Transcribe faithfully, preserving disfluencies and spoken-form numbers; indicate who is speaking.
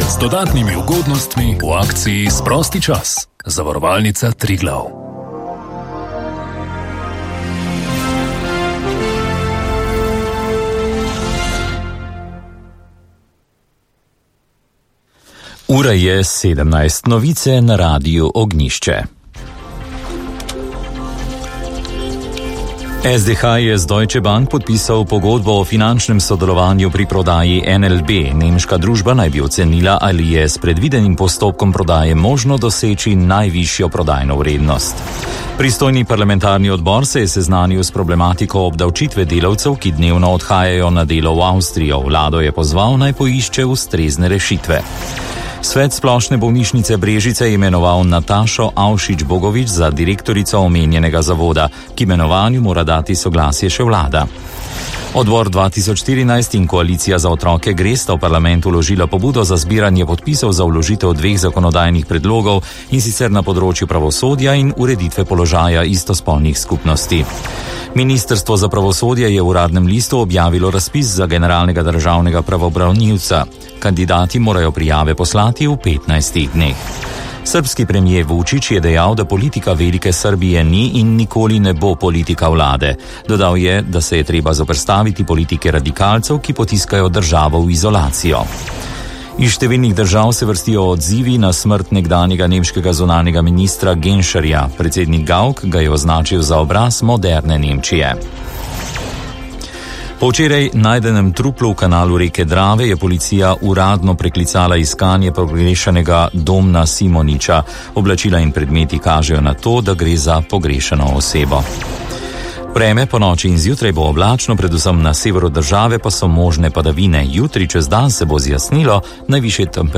Speaker 1: z dodatnimi ugodnostmi v akciji Sprosti čas. Zavarovalnica Triglav.
Speaker 2: Ura je sedemnajst, novice na Radiu Ognjišče. S D H je z Deutsche Bank podpisal pogodbo o finančnem sodelovanju pri prodaji N L B. Nemška družba naj bi ocenila, ali je s predvidenim postopkom prodaje možno doseči najvišjo prodajno vrednost. Pristojni parlamentarni odbor se je seznanil s problematiko obdavčitve delavcev, ki dnevno odhajajo na delo v Avstrijo. Vlado je pozval, naj poišče ustrezne rešitve. Svet splošne bolnišnice Brežice je imenoval Natašo Avšič-Bogovič za direktorico omenjenega zavoda, k imenovanju mora dati soglasje še vlada. Odbor dva tisoč štirinajst in Koalicija za otroke Gresta v parlamentu vložila pobudo za zbiranje podpisov za vložitev dveh zakonodajnih predlogov, in sicer na področju pravosodja in ureditve položaja istospolnih skupnosti. Ministrstvo za pravosodje je v Uradnem listu objavilo razpis za generalnega državnega pravobranilca. Kandidati morajo prijave poslati v petnajstih dneh. Srbski premijer Vučić je dejal, da politika Velike Srbije ni in nikoli ne bo politika vlade. Dodal je, da se je treba zoperstaviti politike radikalcev, ki potiskajo državo v izolacijo. Iz številnih držav se vrstijo odzivi na smrt nekdanjega nemškega zunanjega ministra Genšerja. Predsednik Gauck ga je označil za obraz moderne Nemčije. Po včeraj najdenem truplu v kanalu reke Drave je policija uradno preklicala iskanje pogrešanega Domna Simoniča. Oblačila in predmeti kažejo na to, da gre za pogrešano osebo. Vreme po noči in zjutraj bo oblačno, predvsem na severu države pa so možne padavine. Jutri čez dan se bo zjasnilo, najvišje temperature